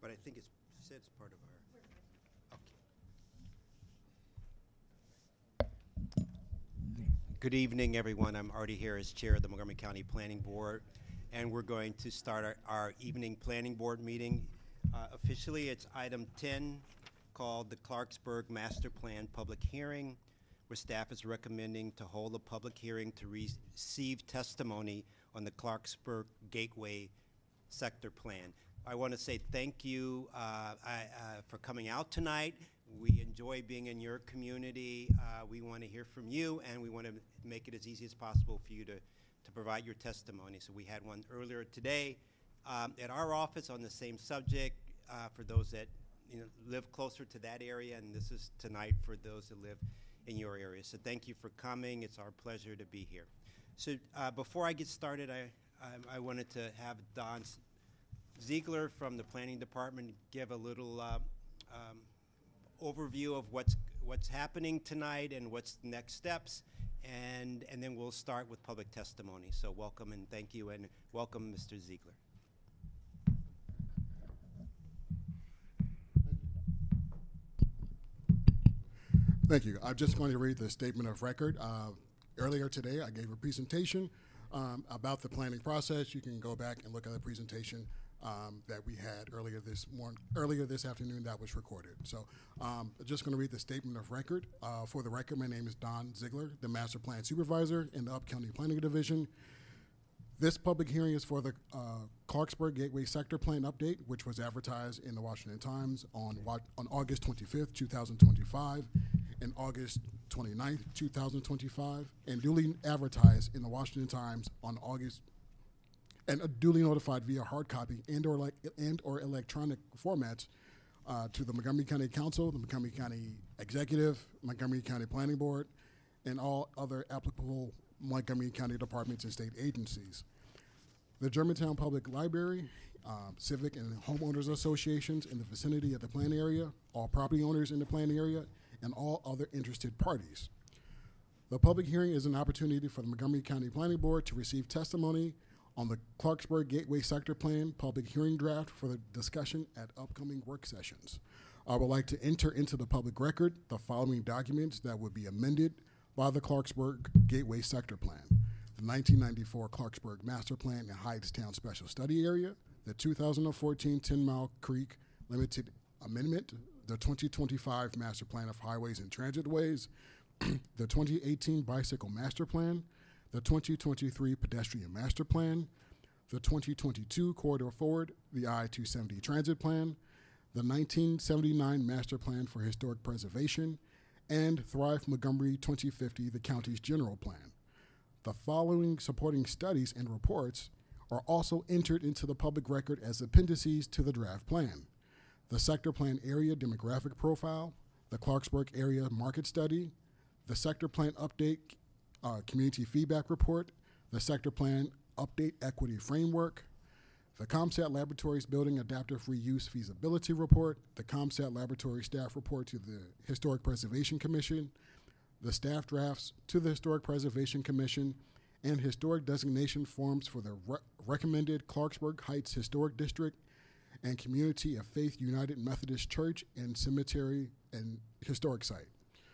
but I think it's said it's part of our. Okay. Good evening, everyone. I'm Artie Harris, Chair of the Montgomery County Planning Board, and we're going to start our evening Planning Board meeting. Officially, it's item 10, called the Clarksburg Master Plan Public Hearing, where staff is recommending to hold a public hearing to receive testimony on the Clarksburg Gateway Sector Plan. I want to say thank you for coming out tonight. We enjoy being in your community. We want to hear from you, and we want to make it as easy as possible for you to provide your testimony. So we had one earlier today at our office on the same subject for those that live closer to that area, and this is tonight for those that live in your area. So thank you for coming. It's our pleasure to be here. So before I get started, I wanted to have Don Ziegler from the Planning Department give a little overview of what's happening tonight and what's the next steps, and then we'll start with public testimony. So welcome and thank you, and welcome, Mr. Ziegler. Thank you. I'm just going to read the statement of record. Earlier today, I gave a presentation about the planning process. You can go back and look at the presentation that we had earlier this afternoon that was recorded. So I'm just going to read the statement of record. For the record, my name is Don Ziegler, the Master Plan Supervisor in the Up County Planning Division. This public hearing is for the Clarksburg Gateway Sector Plan update, which was advertised in the Washington Times on August 25th, 2025, and August 29th, 2025, and duly advertised in the Washington Times on August, and duly notified via hard copy and or electronic formats to the Montgomery County Council, the Montgomery County Executive, Montgomery County Planning Board, and all other applicable Montgomery County departments and state agencies. The Germantown Public Library, civic and homeowners associations in the vicinity of the plan area, all property owners in the plan area, and all other interested parties. The public hearing is an opportunity for the Montgomery County Planning Board to receive testimony on the Clarksburg Gateway Sector Plan public hearing draft for the discussion at upcoming work sessions. I would like to enter into the public record the following documents that would be amended by the Clarksburg Gateway Sector Plan: the 1994 Clarksburg Master Plan and Hightstown Special Study Area, the 2014 10 Mile Creek Limited Amendment, the 2025 Master Plan of Highways and Transitways, the 2018 Bicycle Master Plan, the 2023 Pedestrian Master Plan, the 2022 Corridor Forward, the I-270 Transit Plan, the 1979 Master Plan for Historic Preservation, and Thrive Montgomery 2050, the county's general plan. The following supporting studies and reports are also entered into the public record as appendices to the draft plan: the Sector Plan Area Demographic Profile, the Clarksburg Area Market Study, the Sector Plan Update Community Feedback Report, the Sector Plan Update Equity Framework, the CompStat Laboratories Building Adaptive Reuse Feasibility Report, the CompStat Laboratory Staff Report to the Historic Preservation Commission, the staff drafts to the Historic Preservation Commission, and historic designation forms for the recommended Clarksburg Heights Historic District and Community of Faith United Methodist Church and Cemetery and Historic Site,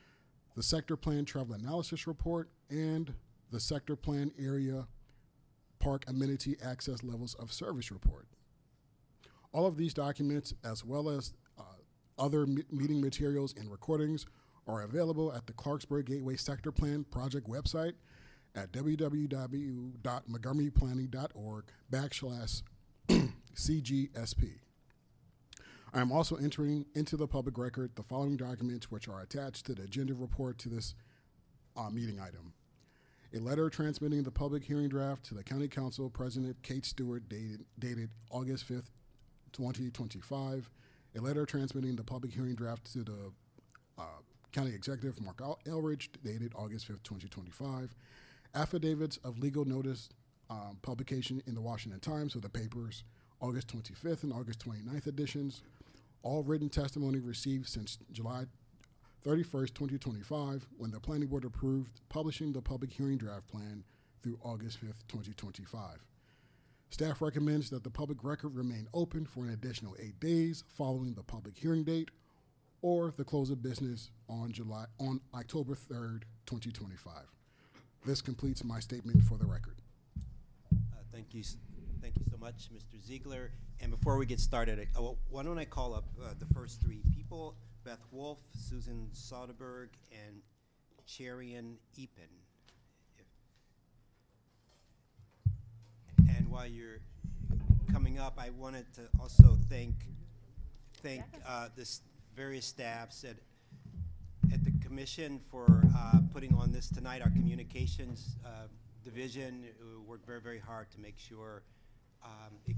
the Sector Plan Travel Analysis Report, and the Sector Plan Area Park Amenity Access Levels of Service Report. All of these documents, as well as other meeting materials and recordings, are available at the Clarksburg Gateway Sector Plan Project website at www.montgomeryplanning.org/CGSP. I am also entering into the public record the following documents which are attached to the agenda report to this meeting item: a letter transmitting the public hearing draft to the County Council President Kate Stewart dated August 5th, 2025, a letter transmitting the public hearing draft to the County Executive Mark Elridge dated August 5th, 2025, affidavits of legal notice publication in the Washington Times with the papers August 25th and August 29th editions, all written testimony received since July 31st, 2025, when the Planning Board approved publishing the public hearing draft plan through August 5th, 2025. Staff recommends that the public record remain open for an additional 8 days following the public hearing date or the close of business on October 3rd, 2025. This completes my statement for the record. Thank you so much, Mr. Ziegler. And before we get started, why don't I call up the first three people, Beth Wolf, Susan Soderberg, and Cherian Epen. And while you're coming up, I wanted to also thank this various staffs at the commission for putting on this tonight. Our communications division worked very, very hard to make sure it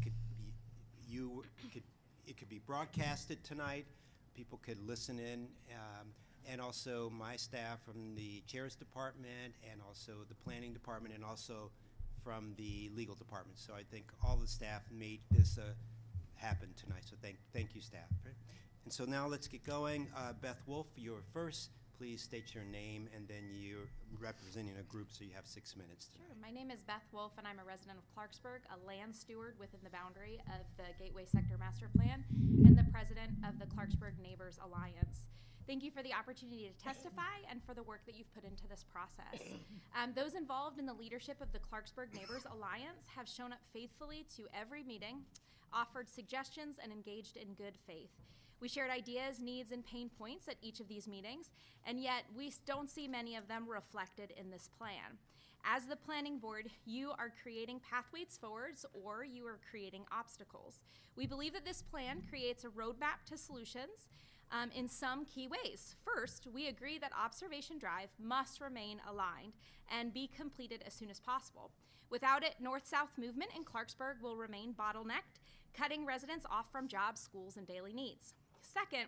could be broadcasted tonight. People could listen in, and also my staff from the chair's department, and also the planning department, and also from the legal department. So I think all the staff made this happen tonight. So thank you, staff. Right? And so now let's get going. Beth Wolf, you're first. Please state your name, and then you're representing a group, so you have 6 minutes tonight. Sure. My name is Beth Wolf, and I'm a resident of Clarksburg, a land steward within the boundary of the Gateway Sector Master Plan, and the president of the Clarksburg Neighbors Alliance. Thank you for the opportunity to testify and for the work that you've put into this process. Those involved in the leadership of the Clarksburg Neighbors Alliance have shown up faithfully to every meeting, offered suggestions, and engaged in good faith. We shared ideas, needs, and pain points at each of these meetings, and yet we don't see many of them reflected in this plan. As the planning board, you are creating pathways forwards, or you are creating obstacles. We believe that this plan creates a roadmap to solutions in some key ways. First, we agree that Observation Drive must remain aligned and be completed as soon as possible. Without it, north-south movement in Clarksburg will remain bottlenecked, cutting residents off from jobs, schools, and daily needs. Second,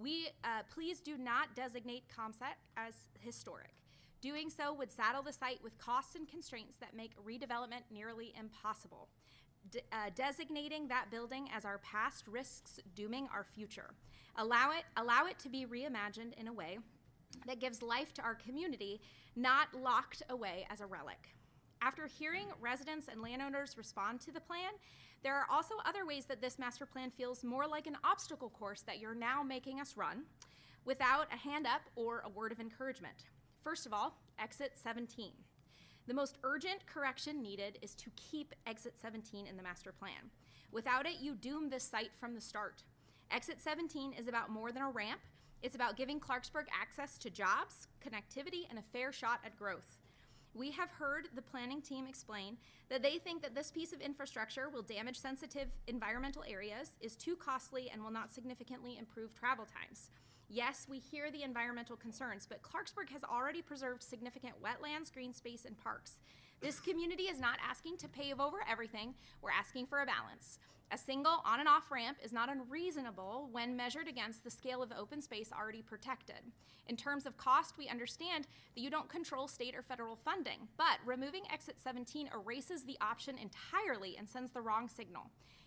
please do not designate ComSat as historic. Doing so would saddle the site with costs and constraints that make redevelopment nearly impossible. Designating that building as our past risks dooming our future. Allow it to be reimagined in a way that gives life to our community, not locked away as a relic. After hearing residents and landowners respond to the plan, there are also other ways that this master plan feels more like an obstacle course that you're now making us run without a hand up or a word of encouragement. First of all, Exit 17. The most urgent correction needed is to keep Exit 17 in the master plan. Without it, you doom this site from the start. Exit 17 is about more than a ramp. It's about giving Clarksburg access to jobs, connectivity, and a fair shot at growth. We have heard the planning team explain that they think that this piece of infrastructure will damage sensitive environmental areas, is too costly, and will not significantly improve travel times. Yes, we hear the environmental concerns, but Clarksburg has already preserved significant wetlands, green space, and parks. This community is not asking to pave over everything. We're asking for a balance. A single on and off ramp is not unreasonable when measured against the scale of open space already protected. In terms of cost, we understand that you don't control state or federal funding, but removing Exit 17 erases the option entirely and sends the wrong signal.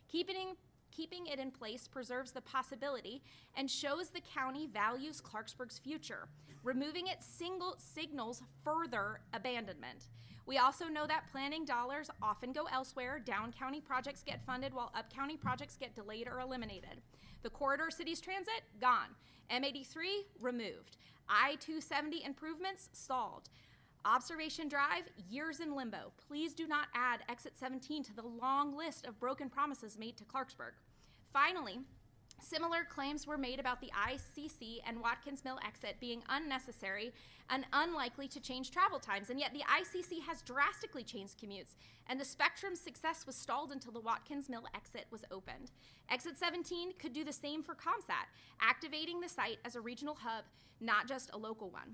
Keeping it in place preserves the possibility and shows the county values Clarksburg's future. Removing it signals further abandonment. We also know that planning dollars often go elsewhere. Down county projects get funded while up county projects get delayed or eliminated. The corridor cities transit, gone. M83, removed. I-270 improvements, stalled. Observation Drive, years in limbo. Please do not add Exit 17 to the long list of broken promises made to Clarksburg. Finally, similar claims were made about the ICC and Watkins Mill exit being unnecessary and unlikely to change travel times, and yet the ICC has drastically changed commutes, and the Spectrum's success was stalled until the Watkins Mill exit was opened. Exit 17 could do the same for ComSat, activating the site as a regional hub, not just a local one.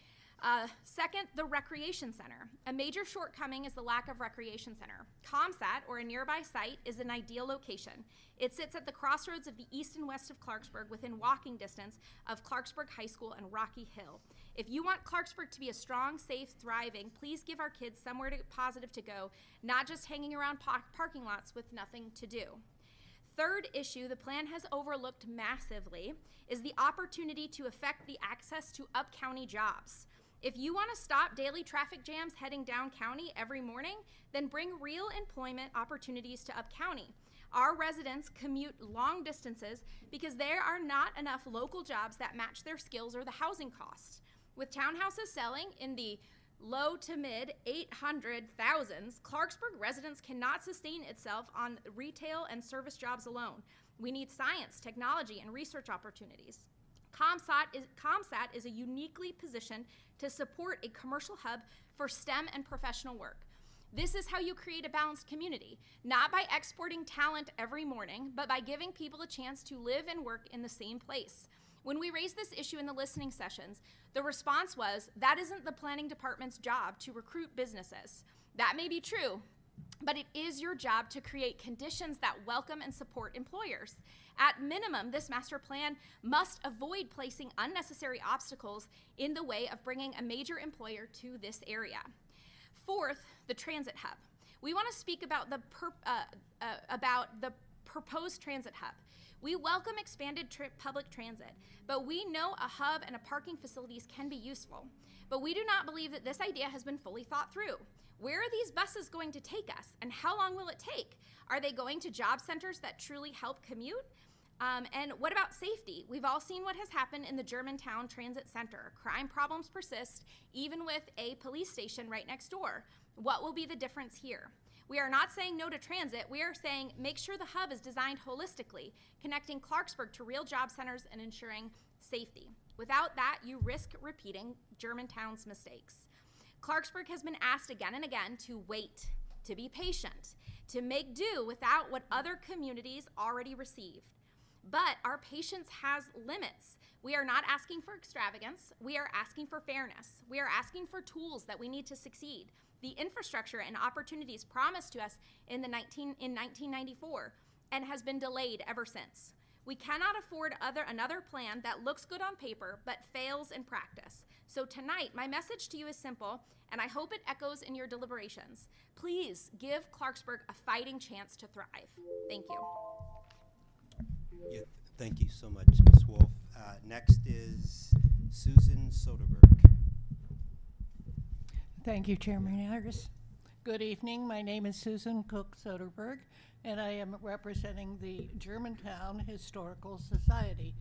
Second, the recreation center. A major shortcoming is the lack of recreation center. ComSat, or a nearby site, is an ideal location. It sits at the crossroads of the east and west of Clarksburg, within walking distance of Clarksburg High School and Rocky Hill. If you want Clarksburg to be a strong, safe, thriving, please give our kids somewhere positive to go, not just hanging around parking lots with nothing to do. Third issue the plan has overlooked massively is the opportunity to affect the access to up-county jobs. If you want to stop daily traffic jams heading down county every morning, then bring real employment opportunities to Up County. Our residents commute long distances because there are not enough local jobs that match their skills or the housing costs. With townhouses selling in the low to mid 800,000s, Clarksburg residents cannot sustain itself on retail and service jobs alone. We need science, technology, and research opportunities. ComSat is a uniquely positioned to support a commercial hub for STEM and professional work. This is how you create a balanced community, not by exporting talent every morning, but by giving people a chance to live and work in the same place. When we raised this issue in the listening sessions, the response was, that isn't the planning department's job to recruit businesses. That may be true, but it is your job to create conditions that welcome and support employers. At minimum, this master plan must avoid placing unnecessary obstacles in the way of bringing a major employer to this area. Fourth, the transit hub. We want to speak about the proposed transit hub. We welcome expanded public transit, but we know a hub and a parking facilities can be useful. But we do not believe that this idea has been fully thought through. Where are these buses going to take us, and how long will it take? Are they going to job centers that truly help commute? And what about safety? We've all seen what has happened in the Germantown Transit Center. Crime problems persist, even with a police station right next door. What will be the difference here? We are not saying no to transit. We are saying make sure the hub is designed holistically, connecting Clarksburg to real job centers and ensuring safety. Without that, you risk repeating Germantown's mistakes. Clarksburg has been asked again and again to wait, to be patient, to make do without what other communities already received. But our patience has limits. We are not asking for extravagance. We are asking for fairness. We are asking for tools that we need to succeed. The infrastructure and opportunities promised to us in 1994 and has been delayed ever since. We cannot afford another plan that looks good on paper but fails in practice. So tonight, my message to you is simple, and I hope it echoes in your deliberations. Please give Clarksburg a fighting chance to thrive. Thank you. Yeah, thank you so much, Ms. Wolf. Next is Susan Soderberg. Thank you, Chairman Harris. Good evening. My name is Susan Cook Soderberg, and I am representing the Germantown Historical Society.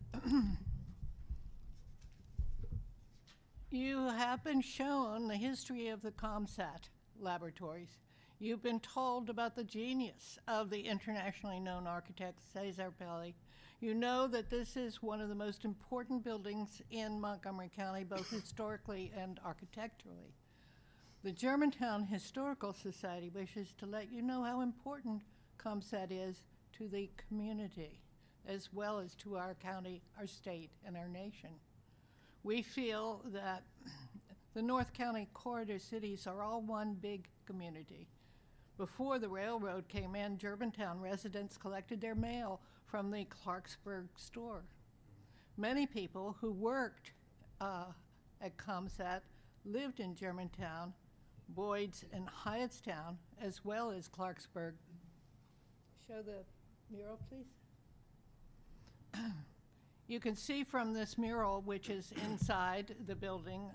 You have been shown the history of the ComSat laboratories. You've been told about the genius of the internationally known architect Cesar Pelli. You know that this is one of the most important buildings in Montgomery County, both historically and architecturally. The Germantown Historical Society wishes to let you know how important ComSat is to the community, as well as to our county, our state, and our nation. We feel that the North County corridor cities are all one big community. Before the railroad came in, Germantown residents collected their mail from the Clarksburg store. Many people who worked at ComSat lived in Germantown, Boyd's, and Hyattstown, as well as Clarksburg. Show the mural, please. You can see from this mural, which is inside the building,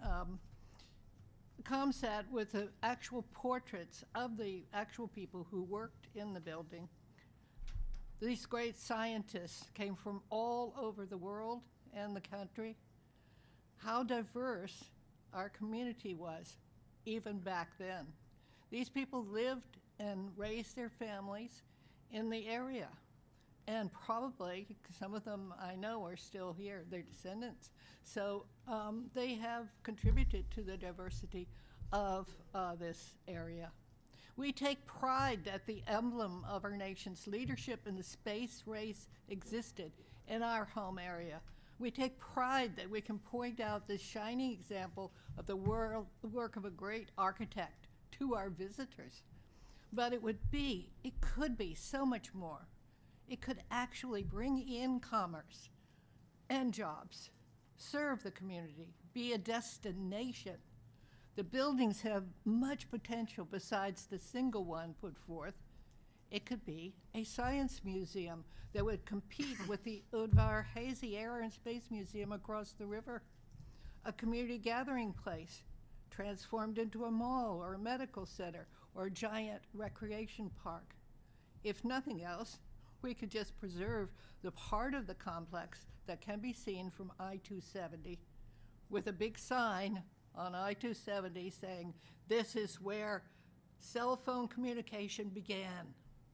ComSat with the actual portraits of the actual people who worked in the building. These great scientists came from all over the world and the country. How diverse our community was, even back then. These people lived and raised their families in the area. And probably, some of them I know are still here, their descendants. So they have contributed to the diversity of this area. We take pride that the emblem of our nation's leadership in the space race existed in our home area. We take pride that we can point out this shining example of the work of a great architect to our visitors. But it could be so much more. It could actually bring in commerce and jobs, serve the community, be a destination. The buildings have much potential besides the single one put forth. It could be a science museum that would compete with the Udvar Hazy Air and Space Museum across the river. a community gathering place transformed into a mall or a medical center or a giant recreation park. If nothing else, we could just preserve the part of the complex that can be seen from I-270 with a big sign on I-270 saying, "This is where cell phone communication began."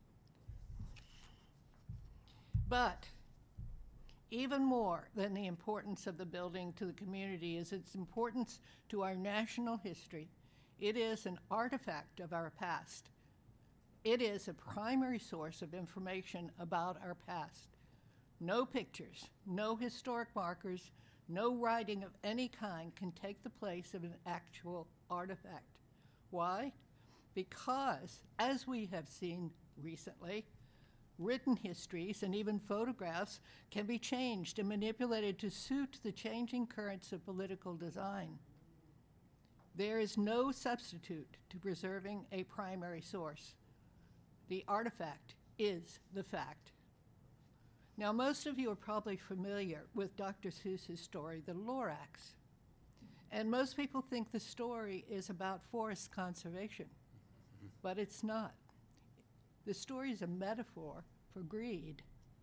But even more than the importance of the building to the community is its importance to our national history. It is an artifact of our past. It is a primary source of information about our past. No pictures, no historic markers, no writing of any kind can take the place of an actual artifact. Why? Because, as we have seen recently, written histories and even photographs can be changed and manipulated to suit the changing currents of political design. There is no substitute to preserving a primary source. The artifact is the fact. Now, most of you are probably familiar with Dr. Seuss's story, The Lorax. And most people think the story is about forest conservation, but it's not. The story is a metaphor for greed.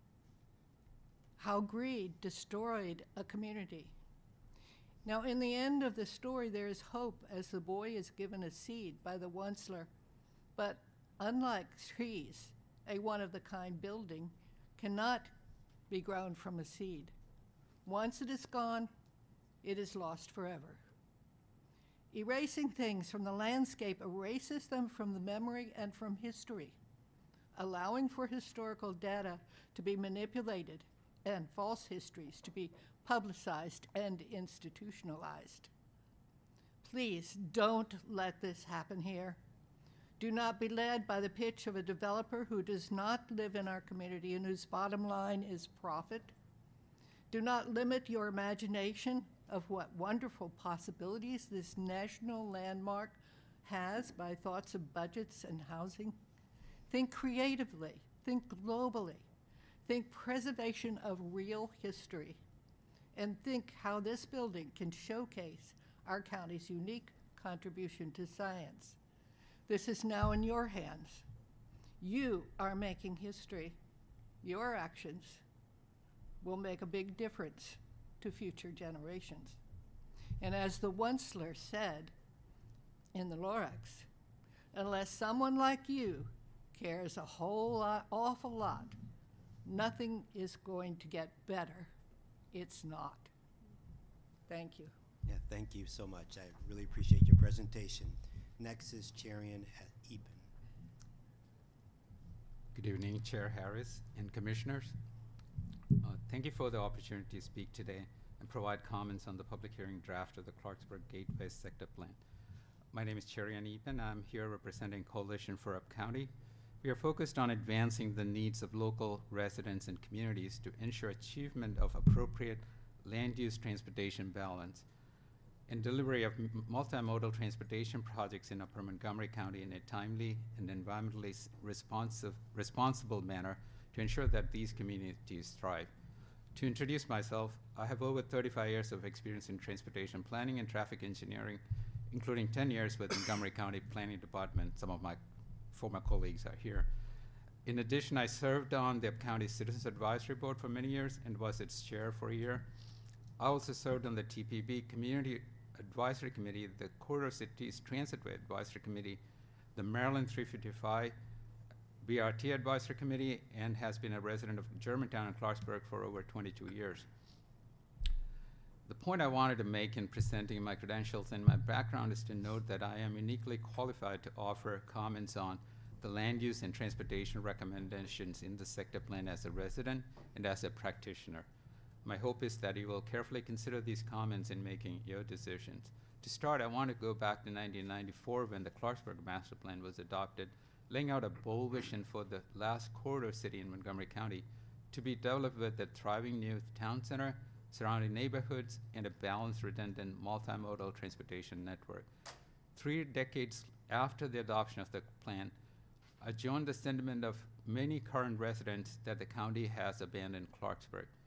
How greed destroyed a community. Now, in the end of the story, there is hope as the boy is given a seed by the Onceler. But unlike trees, a one-of-the-kind building cannot be grown from a seed. Once it is gone, it is lost forever. Erasing things from the landscape erases them from the memory and from history, allowing for historical data to be manipulated and false histories to be publicized and institutionalized. Please don't let this happen here. Do not be led by the pitch of a developer who does not live in our community and whose bottom line is profit. Do not limit your imagination of what wonderful possibilities this national landmark has by thoughts of budgets and housing. Think creatively, think globally, think preservation of real history, and think how this building can showcase our county's unique contribution to science. This is now in your hands. You are making history. Your actions will make a big difference to future generations. And as the Onceler said in The Lorax, unless someone like you cares a whole lot, awful lot, nothing is going to get better. It's not. Thank you. Yeah, thank you so much. I really appreciate your presentation. Next is Cherian Eapen. Good evening, Chair Harris and Commissioners. Thank you for the opportunity to speak today and provide comments on the public hearing draft of the Clarksburg Gateway Sector Plan. My name is Cherian Eapen. I'm here representing Coalition for Up County. We are focused on advancing the needs of local residents and communities to ensure achievement of appropriate land use transportation balance and delivery of multimodal transportation projects in Upper Montgomery County in a timely and environmentally responsible manner to ensure that these communities thrive. To introduce myself, I have over 35 years of experience in transportation planning and traffic engineering, including 10 years with Montgomery County Planning Department. Some of my former colleagues are here. In addition, I served on the Up County Citizens Advisory Board for many years and was its chair for a year. I also served on the TPB Community Advisory Committee, the Corridor Cities Transitway Advisory Committee, the Maryland 355 BRT Advisory Committee, and has been a resident of Germantown and Clarksburg for over 22 years. The point I wanted to make in presenting my credentials and my background is to note that I am uniquely qualified to offer comments on the land use and transportation recommendations in the sector plan as a resident and as a practitioner. My hope is that you will carefully consider these comments in making your decisions. To start, I want to go back to 1994 when the Clarksburg Master Plan was adopted, laying out a bold vision for the last corridor city in Montgomery County to be developed with a thriving new town center, surrounding neighborhoods, and a balanced, redundant, multimodal transportation network. 3 decades after the adoption of the plan, I joined the sentiment of many current residents that the county has abandoned Clarksburg.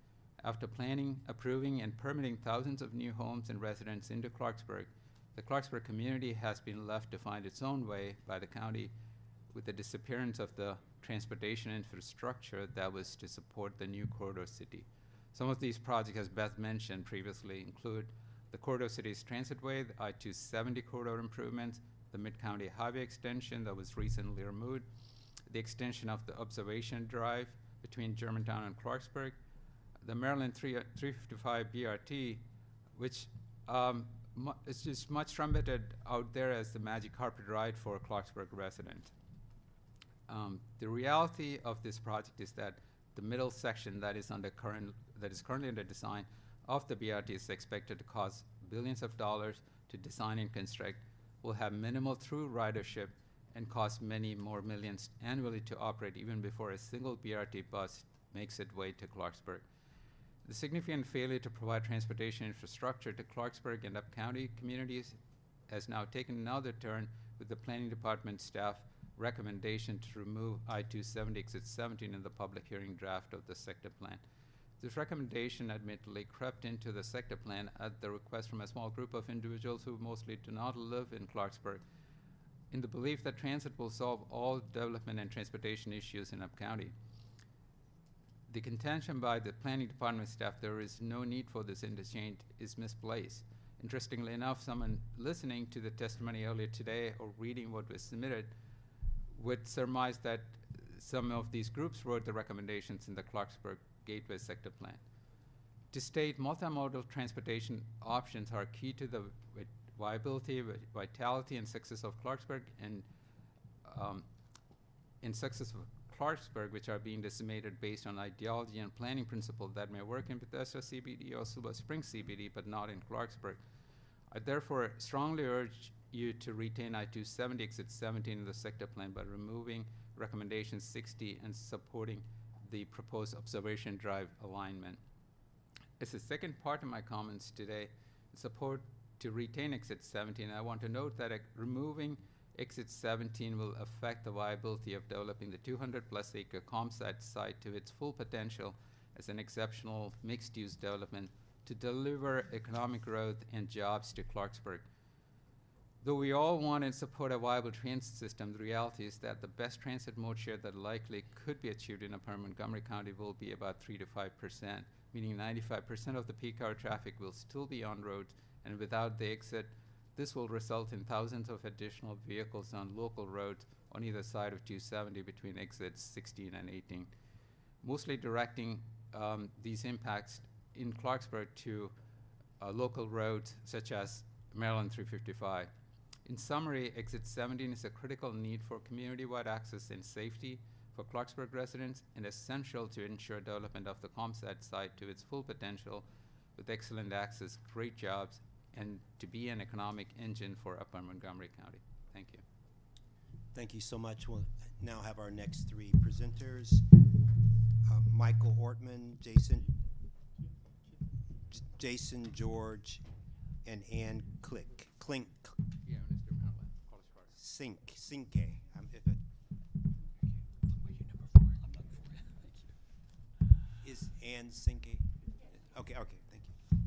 After planning, approving, and permitting thousands of new homes and residents into Clarksburg, the Clarksburg community has been left to find its own way by the county with the disappearance of the transportation infrastructure that was to support the new corridor city. Some of these projects, as Beth mentioned previously, include the corridor city's transitway, the I-270 corridor improvements, the Mid-County Highway extension that was recently removed, the extension of the observation drive between Germantown and Clarksburg, the Maryland 355 BRT, which is just much trumpeted out there as the magic carpet ride for Clarksburg residents. The reality of this project is that the middle section that is currently under design of the BRT is expected to cost billions of dollars to design and construct, will have minimal through ridership, and cost many more millions annually to operate even before a single BRT bus makes its way to Clarksburg. The significant failure to provide transportation infrastructure to Clarksburg and up-county communities has now taken another turn with the planning department staff recommendation to remove I-270 exit 17 in the public hearing draft of the sector plan. This recommendation admittedly crept into the sector plan at the request from a small group of individuals who mostly do not live in Clarksburg, in the belief that transit will solve all development and transportation issues in up-county. The contention by the planning department staff there is no need for this interchange is misplaced. Interestingly enough, someone listening to the testimony earlier today or reading what was submitted would surmise that some of these groups wrote the recommendations in the Clarksburg Gateway Sector Plan. To state, multimodal transportation options are key to the viability, vitality, and success of Clarksburg, and in success of Clarksburg, which are being decimated based on ideology and planning principles that may work in Bethesda CBD or Silver Springs CBD, but not in Clarksburg. I therefore strongly urge you to retain I-270 exit 17 in the sector plan by removing recommendation 60 and supporting the proposed observation drive alignment. As the second part of my comments today, support to retain exit 17, I want to note that removing exit 17 will affect the viability of developing the 200-plus acre ComSat site to its full potential as an exceptional mixed-use development to deliver economic growth and jobs to Clarksburg. Though we all want and support a viable transit system, the reality is that the best transit mode share that likely could be achieved in Upper Montgomery County will be about 3 to 5%, meaning 95% of the peak hour traffic will still be on roads, and without the exit, this will result in thousands of additional vehicles on local roads on either side of 270 between exits 16 and 18, mostly directing these impacts in Clarksburg to local roads such as Maryland 355. In summary, exit 17 is a critical need for community-wide access and safety for Clarksburg residents and essential to ensure development of the ComSat site to its full potential with excellent access, great jobs, and to be an economic engine for Upper Montgomery County. Thank you. Thank you so much. We'll now have our next three presenters. Michael Ortman, Jason George, and Ann Klink. Yeah, Mr. Maryland, College Park. Sinke. Is Ann Sinke? Okay, thank you.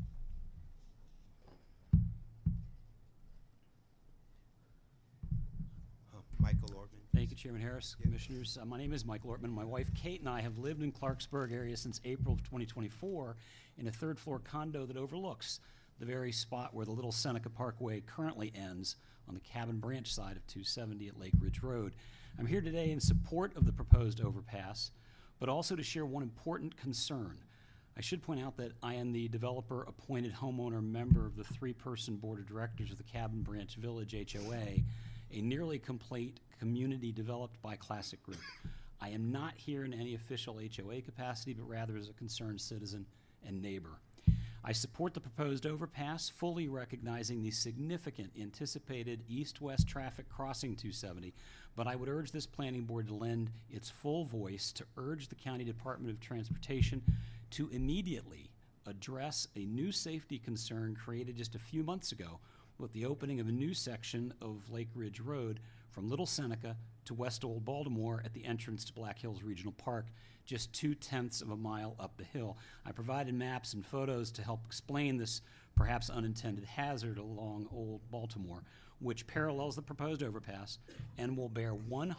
Michael Ortman. Thank you, Chairman Harris, Commissioners. My name is Michael Ortman. My wife, Kate, and I have lived in Clarksburg area since April of 2024 in a third-floor condo that overlooks the very spot where the Little Seneca Parkway currently ends on the Cabin Branch side of 270 at Lake Ridge Road. I'm here today in support of the proposed overpass, but also to share one important concern. I should point out that I am the developer-appointed homeowner member of the three-person board of directors of the Cabin Branch Village HOA, a nearly complete community developed by Classic Group. I am not here in any official HOA capacity, but rather as a concerned citizen and neighbor. I support the proposed overpass, fully recognizing the significant anticipated east-west traffic crossing 270, but I would urge this planning board to lend its full voice to urge the County Department of Transportation to immediately address a new safety concern created just a few months ago with the opening of a new section of Lake Ridge Road from Little Seneca to West Old Baltimore at the entrance to Black Hills Regional Park, just 0.2 of a mile up the hill. I provided maps and photos to help explain this perhaps unintended hazard along Old Baltimore, which parallels the proposed overpass and will bear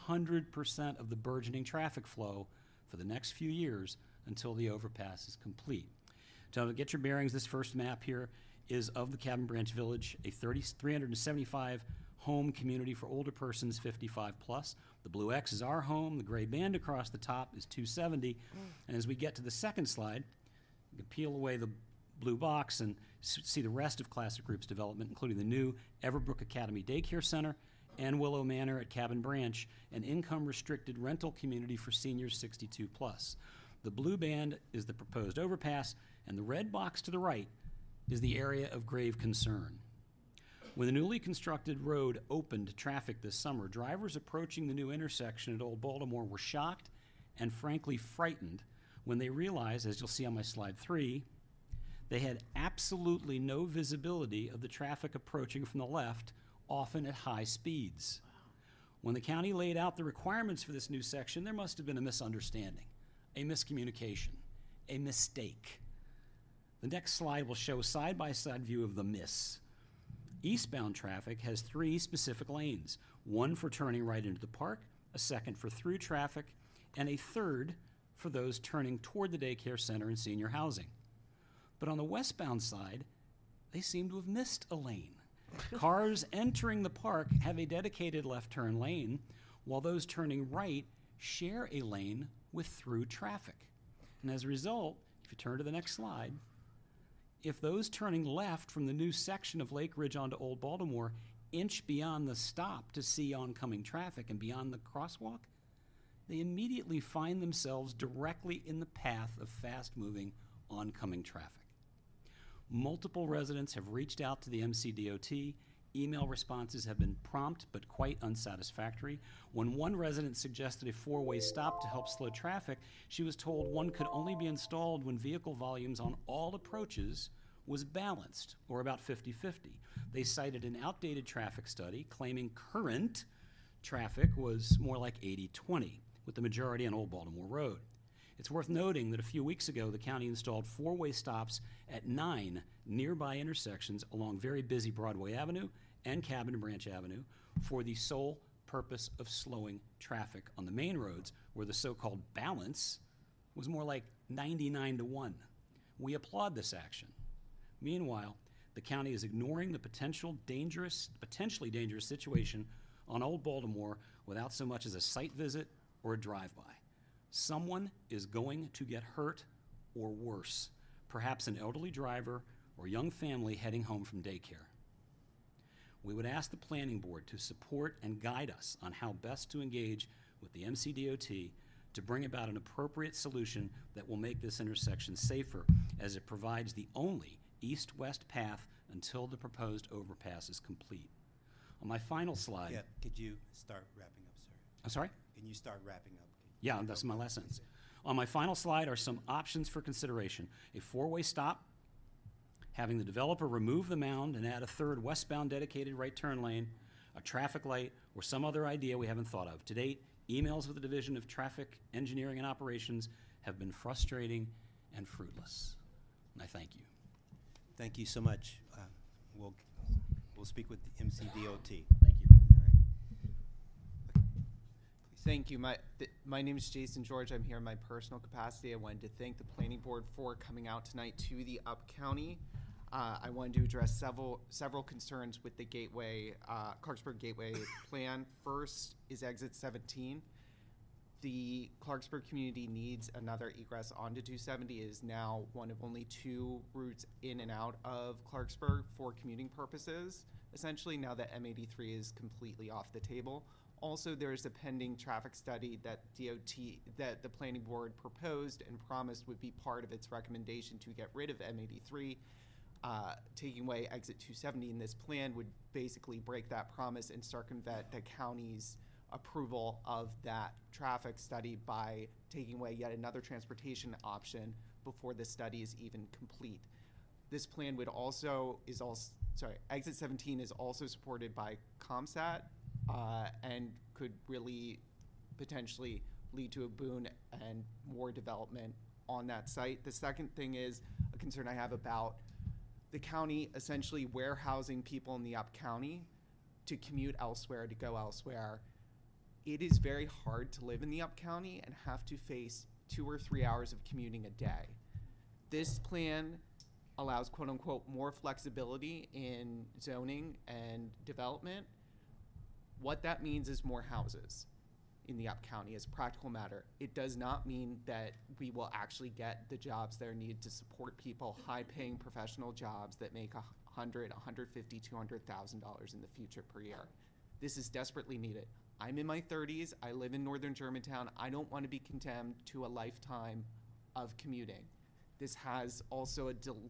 100% of the burgeoning traffic flow for the next few years until the overpass is complete. So to get your bearings, this first map here is of the Cabin Branch Village, a 375 home community for older persons 55 plus. The blue X is our home. The gray band across the top is 270. And as we get to the second slide, you can peel away the blue box and see the rest of Classic Group's development, including the new Everbrook Academy Daycare Center and Willow Manor at Cabin Branch, an income-restricted rental community for seniors 62 plus. The blue band is the proposed overpass, and the red box to the right is the area of grave concern. When the newly constructed road opened to traffic this summer, drivers approaching the new intersection at Old Baltimore were shocked and frankly frightened when they realized, as you'll see on my slide 3, they had absolutely no visibility of the traffic approaching from the left, often at high speeds. When the county laid out the requirements for this new section, there must have been a misunderstanding, a miscommunication, a mistake. The next slide will show a side-by-side view of the miss. Eastbound traffic has 3 specific lanes, one for turning right into the park, a second for through traffic, and a third for those turning toward the daycare center and senior housing. But on the westbound side, they seem to have missed a lane. Cars entering the park have a dedicated left turn lane, while those turning right share a lane with through traffic. And as a result, if you turn to the next slide, if those turning left from the new section of Lake Ridge onto Old Baltimore inch beyond the stop to see oncoming traffic and beyond the crosswalk, they immediately find themselves directly in the path of fast-moving oncoming traffic. Multiple residents have reached out to the MCDOT. Email responses have been prompt but quite unsatisfactory. When one resident suggested a 4-way stop to help slow traffic, she was told one could only be installed when vehicle volumes on all approaches was balanced, or about 50-50. They cited an outdated traffic study claiming current traffic was more like 80-20, with the majority on Old Baltimore Road. It's worth noting that a few weeks ago, the county installed 4-way stops at 9 nearby intersections along very busy Broadway Avenue and Cabin Branch Avenue for the sole purpose of slowing traffic on the main roads, where the so-called balance was more like 99-1. We applaud this action. Meanwhile, the county is ignoring the potentially dangerous situation on Old Baltimore without so much as a site visit or a drive-by. Someone is going to get hurt or worse, perhaps an elderly driver or young family heading home from daycare. We would ask the planning board to support and guide us on how best to engage with the MCDOT to bring about an appropriate solution that will make this intersection safer, as it provides the only east-west path until the proposed overpass is complete. On my final slide. Yeah, could you start wrapping up, sir? I'm sorry? Can you start wrapping up? Yeah, that's my last sentence. On my final slide are some options for consideration. A 4-way stop, having the developer remove the mound and add a 3rd westbound dedicated right turn lane, a traffic light, or some other idea we haven't thought of. To date, emails with the Division of Traffic Engineering and Operations have been frustrating and fruitless. And I thank you. Thank you so much. We'll speak with the MCDOT. Thank you. Thank you. My name is Jason George. I'm here in my personal capacity. I wanted to thank the planning board for coming out tonight to the Up County. I wanted to address several concerns with the Gateway, Clarksburg Gateway plan. First is exit 17. The Clarksburg community needs another egress onto 270. It is now one of only 2 routes in and out of Clarksburg for commuting purposes, essentially, now that M83 is completely off the table. Also, there's a pending traffic study that that the planning board proposed and promised would be part of its recommendation to get rid of M83. Taking away exit 270 in this plan would basically break that promise and circumvent the county's approval of that traffic study by taking away yet another transportation option before the study is even complete. This plan would exit 17 is also supported by ComSat and could really potentially lead to a boon and more development on that site. The second thing is a concern I have about the county essentially warehousing people in the up county to commute elsewhere, to go elsewhere. It is very hard to live in the up county and have to face 2 or 3 hours of commuting a day. This plan allows quote unquote more flexibility in zoning and development. What that means is more houses in the up county as a practical matter. It does not mean that we will actually get the jobs that are needed to support people, high paying professional jobs that make $100,000, $150,000, $200,000 in the future per year. This is desperately needed. I'm in my 30s, I live in northern Germantown. I don't want to be condemned to a lifetime of commuting. This has also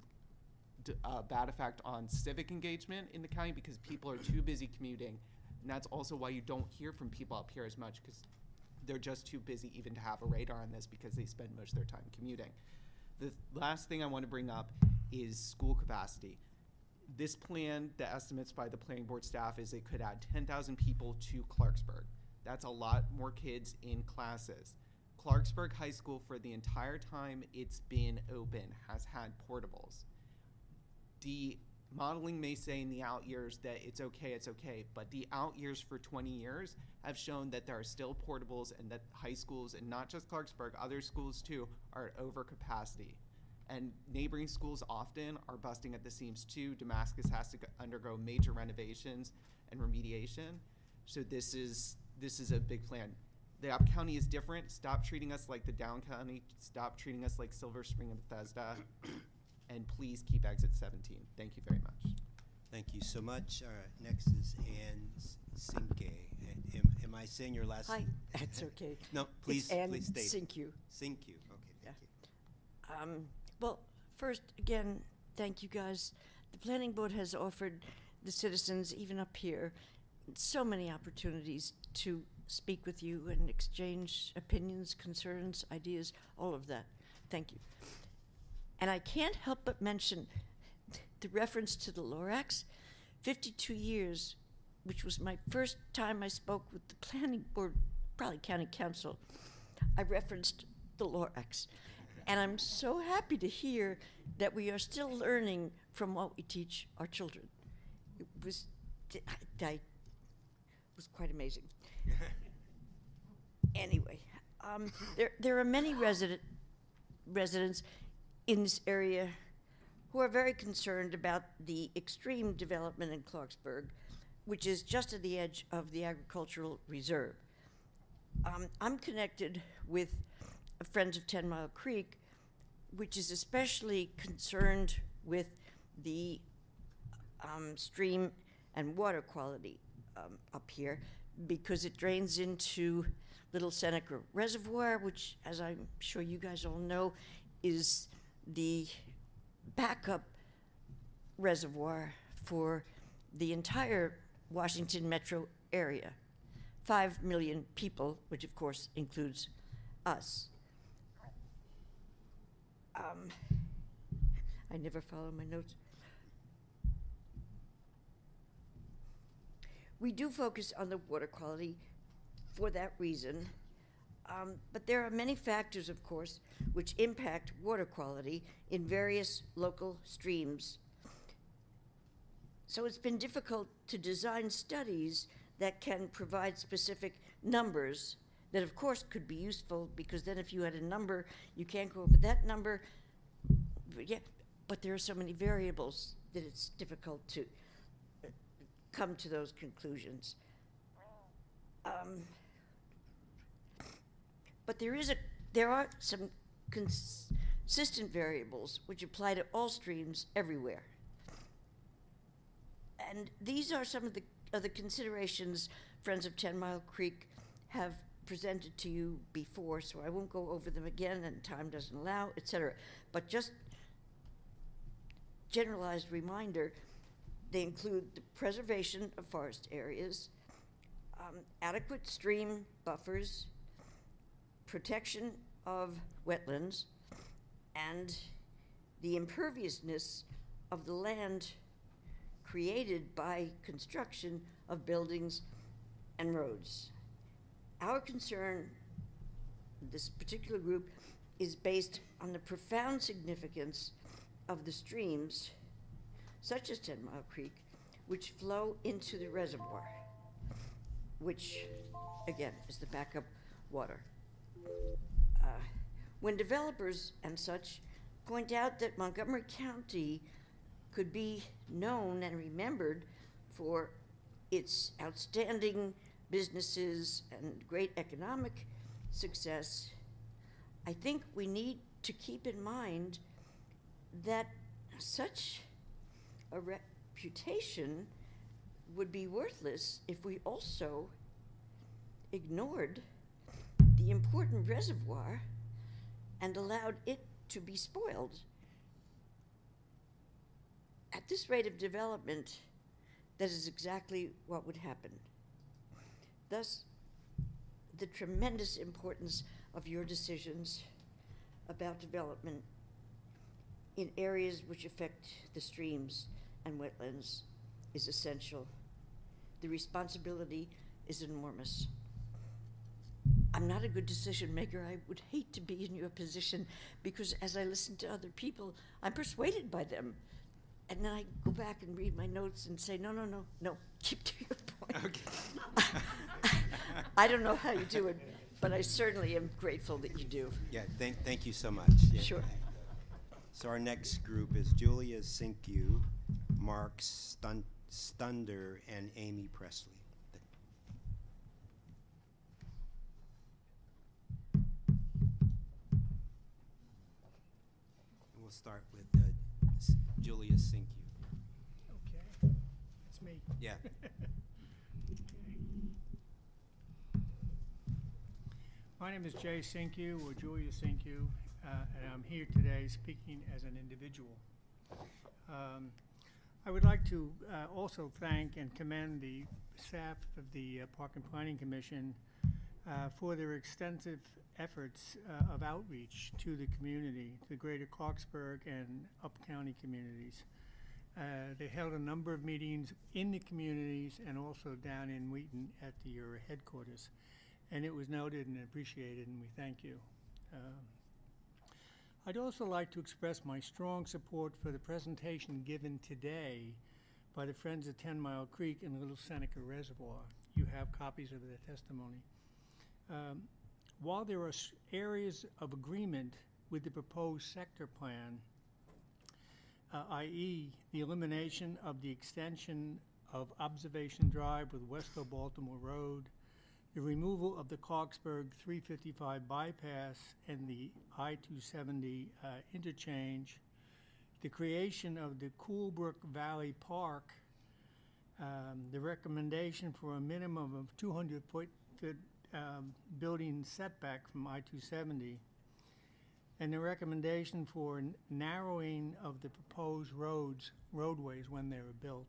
a bad effect on civic engagement in the county because people are too busy commuting. And that's also why you don't hear from people up here as much, because they're just too busy even to have a radar on this because they spend most of their time commuting. The last thing I want to bring up is school capacity. This plan, the estimates by the planning board staff is it could add 10,000 people to Clarksburg. That's a lot more kids in classes. Clarksburg High School, for the entire time it's been open, has had portables. The modeling may say in the out years that it's okay, but the out years for 20 years have shown that there are still portables and that high schools, and not just Clarksburg, other schools too, are at over capacity. And neighboring schools often are busting at the seams too. Damascus has to undergo major renovations and remediation. So this is a big plan. The up county is different. Stop treating us like the down county. Stop treating us like Silver Spring and Bethesda. And please keep exit 17. Thank you very much. Thank you so much. Next is Ann Sinke. Am I saying your last Hi, that's okay. No, please, It's Ann please state. Sinkyu. Sinque. Okay, thank you. Well, first, again, thank you guys. The planning board has offered the citizens, even up here, so many opportunities to speak with you and exchange opinions, concerns, ideas, all of that. Thank you. And I can't help but mention the reference to the Lorax. 52 years, which was my first time I spoke with the planning board, probably county council, I referenced the Lorax. And I'm so happy to hear that we are still learning from what we teach our children. It was quite amazing. Anyway, there are many residents in this area who are very concerned about the extreme development in Clarksburg, which is just at the edge of the agricultural reserve. I'm connected with Friends of 10 Mile Creek, which is especially concerned with the stream and water quality up here, because it drains into Little Seneca Reservoir, which, as I'm sure you guys all know, is the backup reservoir for the entire Washington metro area. 5 million people, which of course includes us. I never follow my notes. We do focus on the water quality for that reason, but there are many factors, of course, which impact water quality in various local streams. So it's been difficult to design studies that can provide specific numbers that, of course, could be useful, because then if you had a number, you can't go over that number. But there are so many variables that it's difficult to come to those conclusions. But there are some consistent variables which apply to all streams everywhere. And these are some of the considerations Friends of 10 Mile Creek have presented to you before, so I won't go over them again, and time doesn't allow, etc. But just generalized reminder, they include the preservation of forest areas, adequate stream buffers, protection of wetlands, and the imperviousness of the land created by construction of buildings and roads. Our concern this particular group is based on the profound significance of the streams, such as 10 Mile Creek, which flow into the reservoir, which, again, is the backup water. When developers and such point out that Montgomery County could be known and remembered for its outstanding businesses and great economic success, I think we need to keep in mind that such a reputation would be worthless if we also ignored the important reservoir and allowed it to be spoiled. At this rate of development, that is exactly what would happen. Thus, the tremendous importance of your decisions about development in areas which affect the streams and wetlands is essential. The responsibility is enormous. I'm not a good decision maker. I would hate to be in your position because as I listen to other people, I'm persuaded by them. And then I go back and read my notes and say, no, keep to your point. Okay. I don't know how you do it, but I certainly am grateful that you do. Yeah, thank you so much. Yeah. Sure. So our next group is Julia Sinkyu, Mark Stunder, and Amy Presley. We'll start with Julia Sinkyu. Okay, that's me. Yeah. My name is Jay Sinkyu, or Julia Sinkyu, and I'm here today speaking as an individual. I would like to also thank and commend the staff of the Park and Planning Commission for their extensive efforts of outreach to the community, the greater Clarksburg and up-county communities. They held a number of meetings in the communities and also down in Wheaton at your headquarters. And it was noted and appreciated, and we thank you. I'd also like to express my strong support for the presentation given today by the Friends of 10 Mile Creek and Little Seneca Reservoir. You have copies of their testimony. While there are areas of agreement with the proposed sector plan, i.e. the elimination of the extension of Observation Drive with Westo Baltimore Road, the removal of the Clarksburg 355 bypass and the I-270 interchange, the creation of the Coolbrook Valley Park, the recommendation for a minimum of 200-foot building setback from I-270, and the recommendation for narrowing of the proposed roadways when they were built.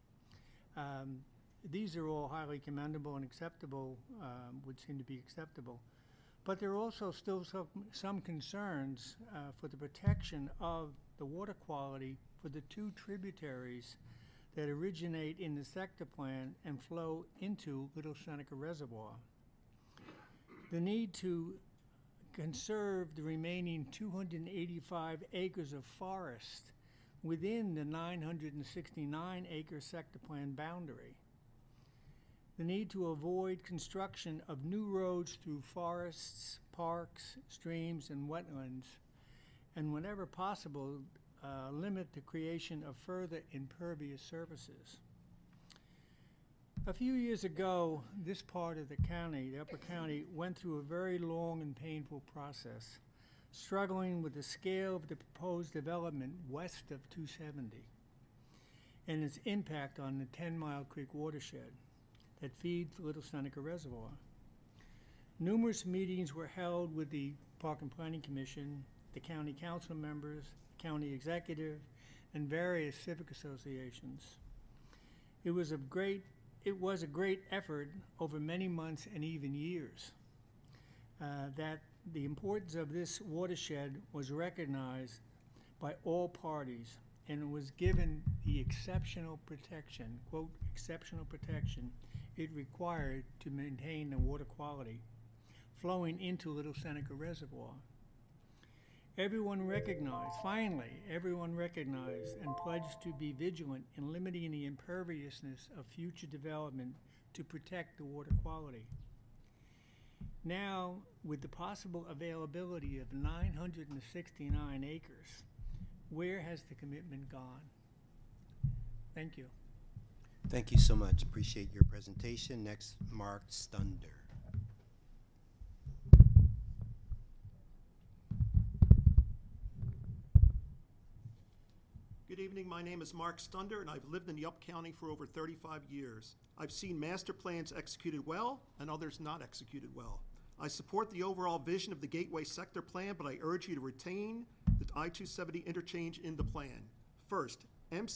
These are all highly commendable and acceptable, would seem to be acceptable. But there are also still some concerns for the protection of the water quality for the two tributaries that originate in the sector plan and flow into Little Seneca Reservoir. The need to conserve the remaining 285 acres of forest within the 969-acre sector plan boundary. The need to avoid construction of new roads through forests, parks, streams, and wetlands, and whenever possible, limit the creation of further impervious surfaces. A few years ago, this part of the county, the Upper County, went through a very long and painful process, struggling with the scale of the proposed development west of 270 and its impact on the 10 Mile Creek watershed that feeds Little Seneca Reservoir. Numerous meetings were held with the Park and Planning Commission, the county council members, county executive, and various civic associations. It was a great effort over many months and even years that the importance of this watershed was recognized by all parties and was given the exceptional protection, quote, exceptional protection it required to maintain the water quality flowing into Little Seneca Reservoir. Everyone recognized, finally, everyone recognized and pledged to be vigilant in limiting the imperviousness of future development to protect the water quality. Now, with the possible availability of 969 acres, where has the commitment gone? Thank you. Thank you so much. Appreciate your presentation. Next, Mark Stunder. Good evening. My name is Mark Stunder, and I've lived in the Up County for over 35 years. I've seen master plans executed well and others not executed well. I support the overall vision of the Gateway Sector Plan, but I urge you to retain the I-270 interchange in the plan. First,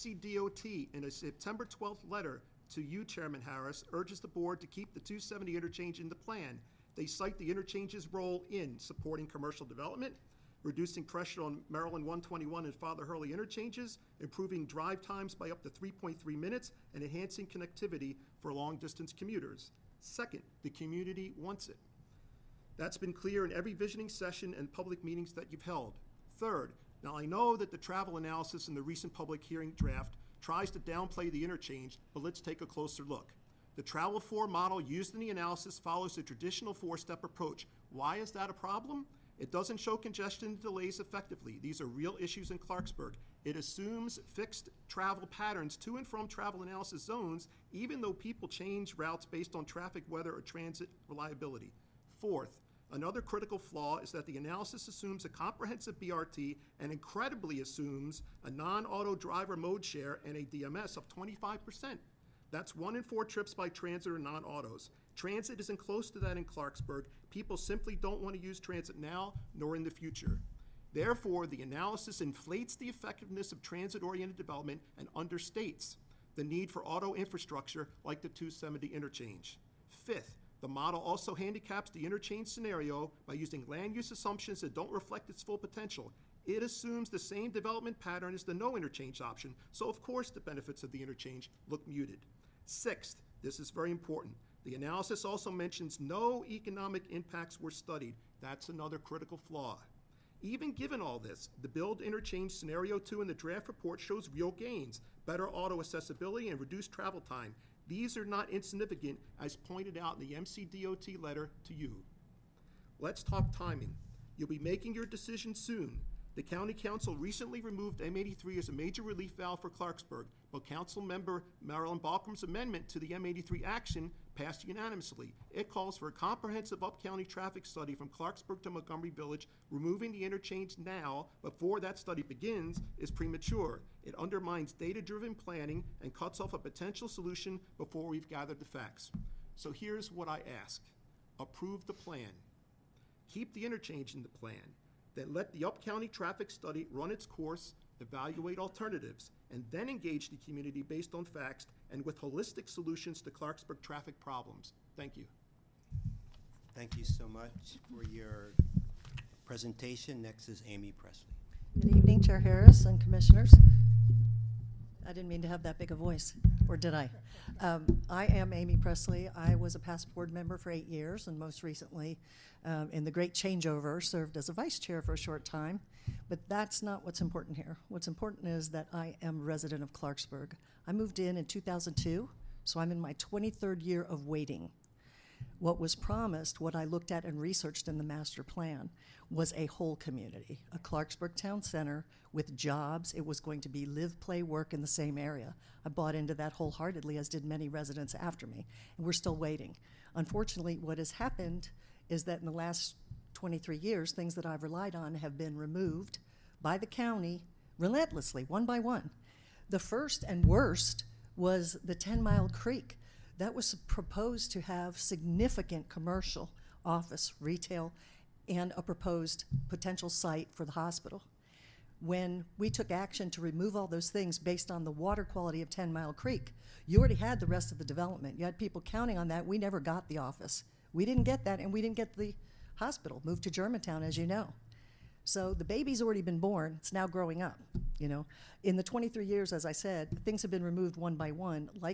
MCDOT, in a September 12th letter to you, Chairman Harris, urges the board to keep the 270 interchange in the plan. They cite the interchange's role in supporting commercial development, reducing pressure on Maryland 121 and Father Hurley interchanges, improving drive times by up to 3.3 minutes, and enhancing connectivity for long-distance commuters. Second, the community wants it. That's been clear in every visioning session and public meetings that you've held. Third, now I know that the travel analysis in the recent public hearing draft tries to downplay the interchange, but let's take a closer look. The Travel 4 model used in the analysis follows the traditional four-step approach. Why is that a problem? It doesn't show congestion and delays effectively. These are real issues in Clarksburg. It assumes fixed travel patterns to and from travel analysis zones, even though people change routes based on traffic, weather, or transit reliability. Fourth, another critical flaw is that the analysis assumes a comprehensive BRT and incredibly assumes a non-auto driver mode share and a DMS of 25%. That's 1 in 4 trips by transit or non-autos. Transit isn't close to that in Clarksburg. People simply don't want to use transit now nor in the future. Therefore, the analysis inflates the effectiveness of transit-oriented development and understates the need for auto infrastructure like the 270 interchange. Fifth, the model also handicaps the interchange scenario by using land use assumptions that don't reflect its full potential. It assumes the same development pattern as the no interchange option, so of course the benefits of the interchange look muted. Sixth, this is very important, the analysis also mentions no economic impacts were studied. That's another critical flaw. Even given all this, the build interchange scenario 2 in the draft report shows real gains, better auto accessibility and reduced travel time. These are not insignificant, as pointed out in the MCDOT letter to you. Let's talk timing. You'll be making your decision soon. The County Council recently removed M83 as a major relief valve for Clarksburg, but Council Member Marilyn Balcom's amendment to the M83 action passed unanimously. It calls for a comprehensive up-county traffic study from Clarksburg to Montgomery Village. Removing the interchange now, before that study begins, is premature. It undermines data-driven planning and cuts off a potential solution before we've gathered the facts. So here's what I ask. Approve the plan. Keep the interchange in the plan. Then let the up-county traffic study run its course, evaluate alternatives, and then engage the community based on facts and with holistic solutions to Clarksburg traffic problems. Thank you. Thank you so much for your presentation. Next is Amy Presley. Good evening, Chair Harris and Commissioners. I didn't mean to have that big a voice, or did I? I am Amy Presley. I was a past board member for 8 years, and most recently, in the great changeover, served as a vice chair for a short time. But that's not what's important here. What's important is that I am a resident of Clarksburg. I moved in 2002, so I'm in my 23rd year of waiting. What was promised, what I looked at and researched in the master plan, was a whole community, a Clarksburg Town Center with jobs. It was going to be live, play, work in the same area. I bought into that wholeheartedly, as did many residents after me, and we're still waiting. Unfortunately, what has happened is that in the last 23 years, things that I've relied on have been removed by the county relentlessly, one by one. The first and worst was the 10 Mile Creek. That was proposed to have significant commercial, office, retail, and a proposed potential site for the hospital. When we took action to remove all those things based on the water quality of 10 Mile Creek, you already had the rest of the development. You had people counting on that. We never got the office. We didn't get that, and we didn't get the hospital, moved to Germantown, as you know. So the baby's already been born. It's now growing up, you know. In the 23 years, as I said, things have been removed one by one, like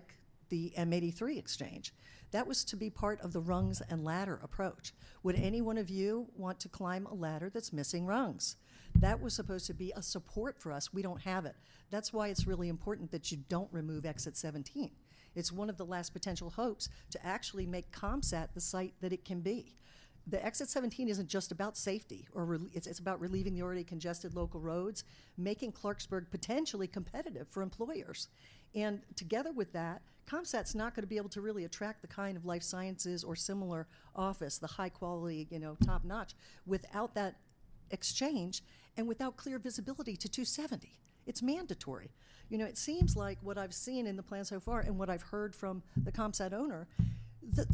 the M83 exchange. That was to be part of the rungs and ladder approach. Would any one of you want to climb a ladder that's missing rungs? That was supposed to be a support for us. We don't have it. That's why it's really important that you don't remove exit 17. It's one of the last potential hopes to actually make ComSat the site that it can be. The exit 17 isn't just about safety, or it's about relieving the already congested local roads, making Clarksburg potentially competitive for employers. And together with that, ComSat's not going to be able to really attract the kind of life sciences or similar office, the high quality, top notch, without that exchange and without clear visibility to 270. It's mandatory. It seems like what I've seen in the plan so far and what I've heard from the ComSat owner, the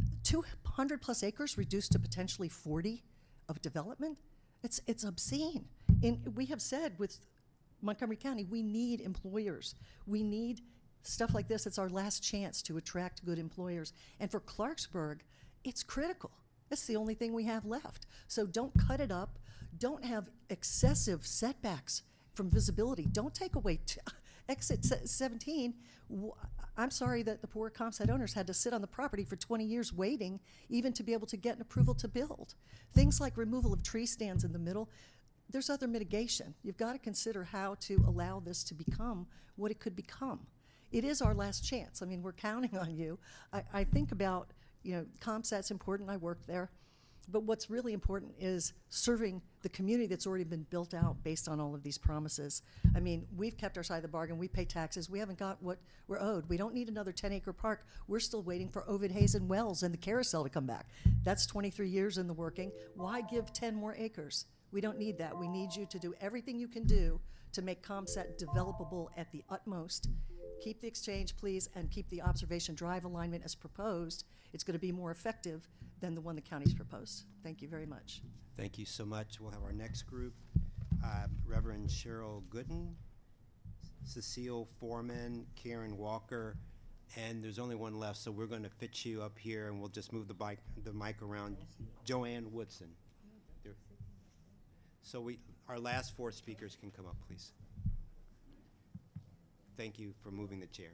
200 plus acres reduced to potentially 40 of development, it's obscene. And we have said with Montgomery County, we need employers. We need stuff like this. It's our last chance to attract good employers. And for Clarksburg, it's critical. It's the only thing we have left. So don't cut it up. Don't have excessive setbacks from visibility. Don't take away exit 17. I'm sorry that the poor ComSat owners had to sit on the property for 20 years waiting even to be able to get an approval to build. Things like removal of tree stands in the middle, there's other mitigation. You've got to consider how to allow this to become what it could become. It is our last chance. I mean, we're counting on you. I think about, ComSat's important. I work there. But what's really important is serving the community that's already been built out based on all of these promises. I mean, we've kept our side of the bargain. We pay taxes. We haven't got what we're owed. We don't need another 10-acre park. We're still waiting for Ovid Hazen Wells and the carousel to come back. That's 23 years in the working. Why give 10 more acres? We don't need that. We need you to do everything you can do to make ComSat developable at the utmost. Keep the exchange, please, and keep the observation drive alignment as proposed. It's going to be more effective than the one the county's proposed. Thank you very much. Thank you so much. We'll have our next group, Reverend Cheryl Gooden, Cecile Foreman, Karen Walker, and there's only one left, so we're going to fit you up here, and we'll just move the mic around. Joanne Woodson. There. So our last 4 speakers can come up, please. Thank you for moving the chair.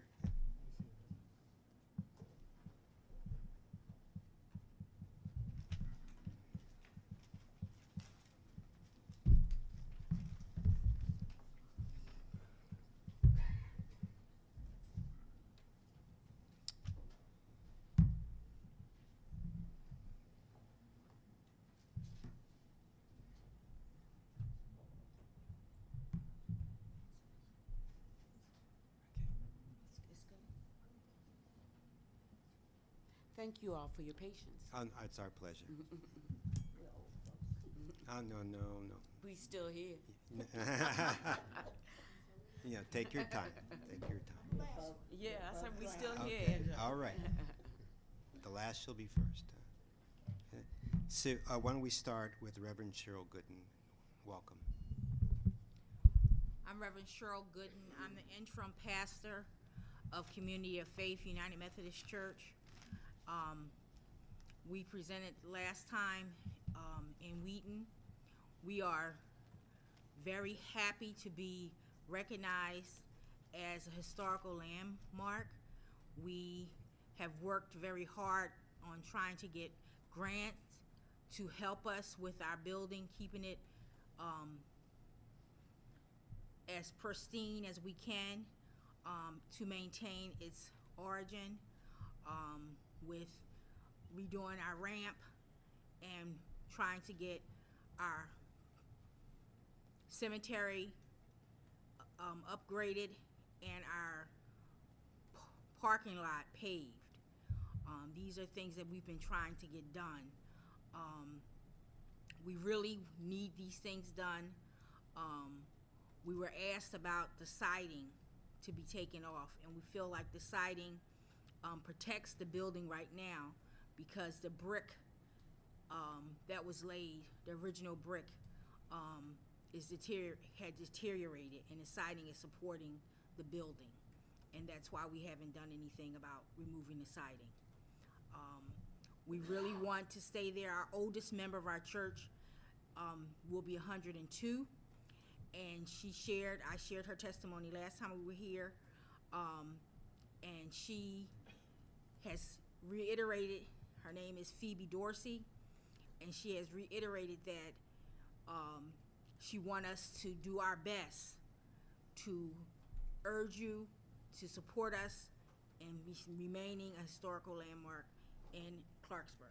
Thank you all for your patience. It's our pleasure. No. We still here. Yeah, take your time. Take your time. Yeah, I said we still here. All right. The last shall be first. So why don't we start with Reverend Cheryl Gooden. Welcome. I'm Reverend Cheryl Gooden. I'm the interim pastor of Community of Faith United Methodist Church. We presented last time in Wheaton. We are very happy to be recognized as a historical landmark. We have worked very hard on trying to get grants to help us with our building, keeping it as pristine as we can to maintain its origin, with redoing our ramp and trying to get our cemetery upgraded and our parking lot paved. These are things that we've been trying to get done. We really need these things done. We were asked about the siding to be taken off, and we feel like the siding protects the building right now because the brick that was laid, the original brick, had deteriorated, and the siding is supporting the building, and that's why we haven't done anything about removing the siding. We really want to stay there. Our oldest member of our church will be 102, and I shared her testimony last time we were here, and she has reiterated, her name is Phoebe Dorsey, and she has reiterated that she wants us to do our best to urge you to support us in remaining a historical landmark in Clarksburg.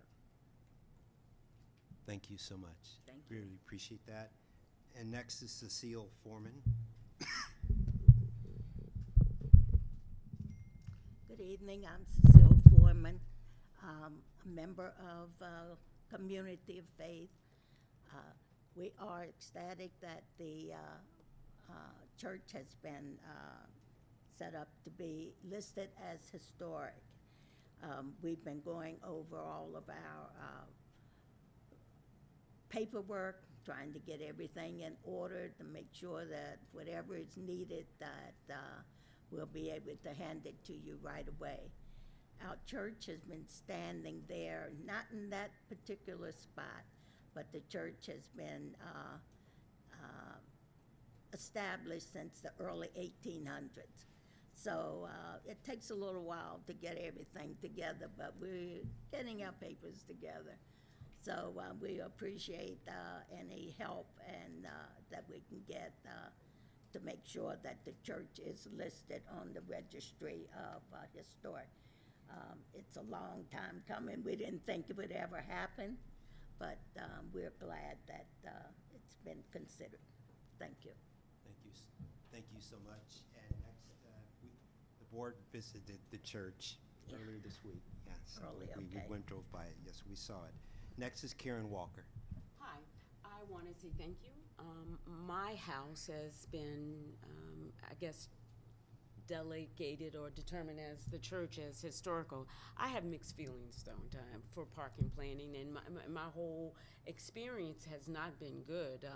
Thank you so much. Thank you. Really appreciate that. And next is Cecile Foreman. Good evening, I'm Cecile Foreman, a member of Community of Faith. We are ecstatic that the church has been set up to be listed as historic. We've been going over all of our paperwork, trying to get everything in order to make sure that whatever is needed, that we'll be able to hand it to you right away. Our church has been standing there, not in that particular spot, but the church has been established since the early 1800s. So it takes a little while to get everything together, but we're getting our papers together. So we appreciate any help and that we can get to make sure that the church is listed on the registry of historic. It's a long time coming. We didn't think it would ever happen, but we're glad that it's been considered. Thank you. Thank you so much. And next, the board visited the church earlier this week. Yeah, so Early, we okay. went, drove by it. Yes, we saw it. Next is Karen Walker. Hi, I want to say thank you. My house has been, I guess, delegated or determined as the church as historical. I have mixed feelings, don't I, for parking planning, and my whole experience has not been good.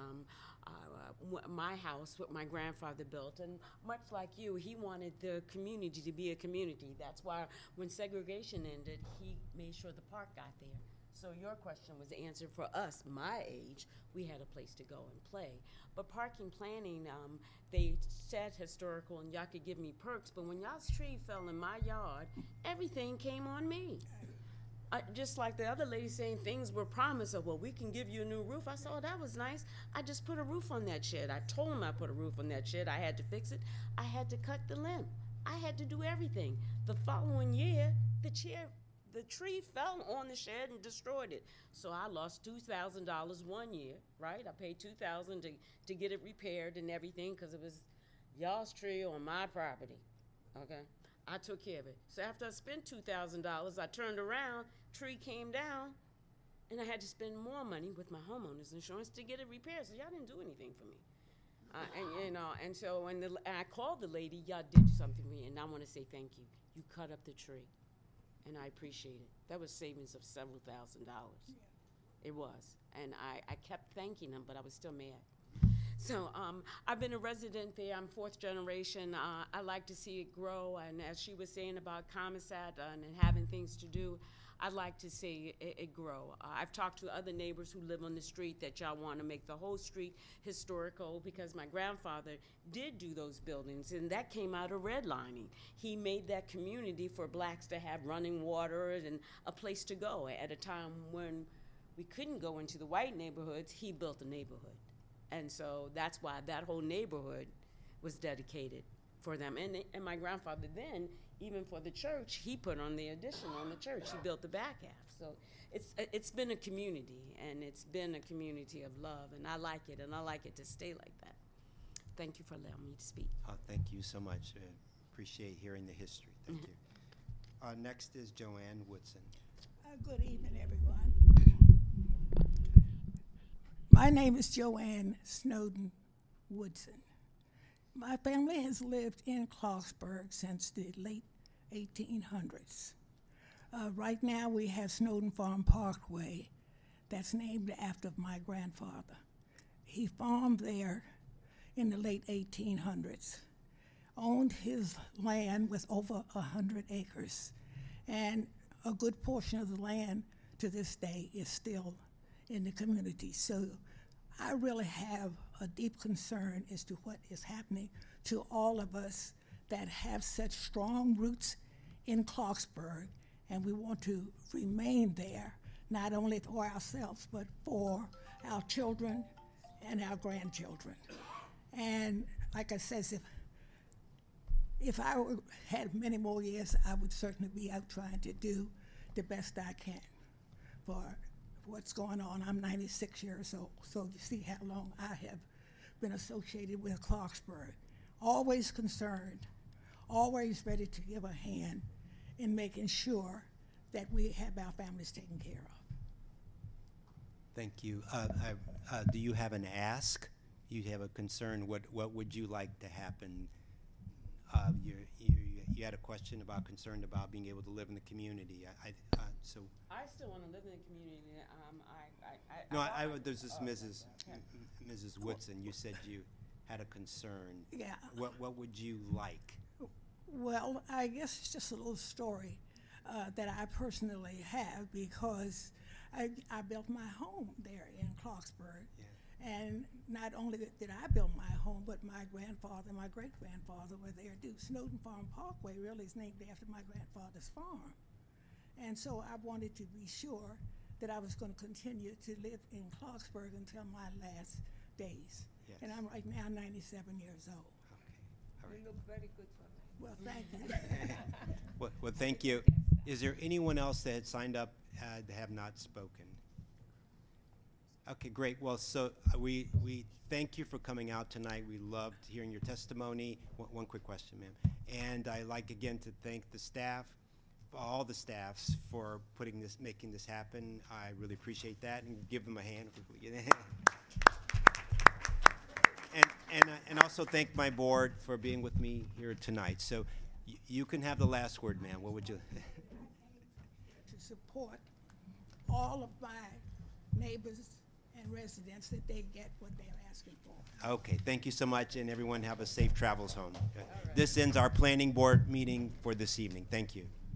My house, what my grandfather built, and much like you, he wanted the community to be a community. That's why when segregation ended, he made sure the park got there. So your question was answered for us, my age, we had a place to go and play. But parking planning, they said historical and y'all could give me perks, but when y'all's tree fell in my yard, everything came on me. Just like the other lady saying things were promised, of, well, we can give you a new roof. I said, oh, that was nice. I just put a roof on that shed. I told him I put a roof on that shed. I had to fix it. I had to cut the limb. I had to do everything. The following year, the tree fell on the shed and destroyed it. So I lost $2,000 one year, right? I paid $2,000 to get it repaired and everything because it was y'all's tree on my property, okay? I took care of it. So after I spent $2,000, I turned around, tree came down, and I had to spend more money with my homeowner's insurance to get it repaired. So y'all didn't do anything for me. And so when I called the lady, y'all did something for me, and I want to say thank you. You cut up the tree, and I appreciate it. That was savings of several $1,000s. It was, and I kept thanking them, but I was still mad. So I've been a resident there. I'm fourth generation. I like to see it grow, and as she was saying about Commissat and having things to do, I'd like to see it grow. I've talked to other neighbors who live on the street that y'all want to make the whole street historical because my grandfather did do those buildings, and that came out of redlining. He made that community for blacks to have running water and a place to go. At a time when we couldn't go into the white neighborhoods, he built a neighborhood. And so that's why that whole neighborhood was dedicated for them. And my grandfather then, even for the church, he put on the addition on the church. He built the back half. So it's been a community, and it's been a community of love, and I like it, and I like it to stay like that. Thank you for allowing me to speak. Thank you so much. Appreciate hearing the history. Thank you. Next is Joanne Woodson. Good evening, everyone. My name is Joanne Snowden Woodson. My family has lived in Clarksburg since the late 1800s. Right now we have Snowden Farm Parkway that's named after my grandfather. He farmed there in the late 1800s, owned his land with over 100 acres, and a good portion of the land to this day is still in the community. So I really have a deep concern as to what is happening to all of us that have such strong roots in Clarksburg and we want to remain there, not only for ourselves, but for our children and our grandchildren. And like I said, if I had many more years, I would certainly be out trying to do the best I can for what's going on. I'm 96 years old, so you see how long I have been associated with Clarksburg. Always concerned, always ready to give a hand in making sure that we have our families taken care of. Thank you. Do you have an ask? You have a concern? What would you like to happen? You had a question about concerned about being able to live in the community. So. I still want to live in the community. There's this Mrs. Woodson. You said you had a concern. Yeah. What would you like? Well, I guess it's just a little story that I personally have, because I built my home there in Clarksburg. Yeah. And not only did I build my home, but my grandfather and my great-grandfather were there too. Snowden Farm Parkway really is named after my grandfather's farm. And so I wanted to be sure that I was going to continue to live in Clarksburg until my last days. Yes. And I'm right now 97 years old. Okay. All right. You look very good for me. Well, thank you. Well, thank you. Is there anyone else that had signed up that have not spoken? Okay, great. Well, so we thank you for coming out tonight. We loved hearing your testimony. One quick question, ma'am. And I'd like again to thank the staff, all the staffs, for making this happen. I really appreciate that, and give them a hand. And also thank my board for being with me here tonight. So you can have the last word, ma'am. What would you? To support all of my neighbors and residents, that they get what they're asking for. Okay, thank you so much, and everyone have a safe travels home. This ends our planning board meeting for this evening. Thank you.